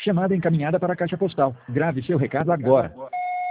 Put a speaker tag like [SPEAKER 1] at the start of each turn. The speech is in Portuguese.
[SPEAKER 1] Chamada encaminhada para a caixa postal. Grave seu recado agora.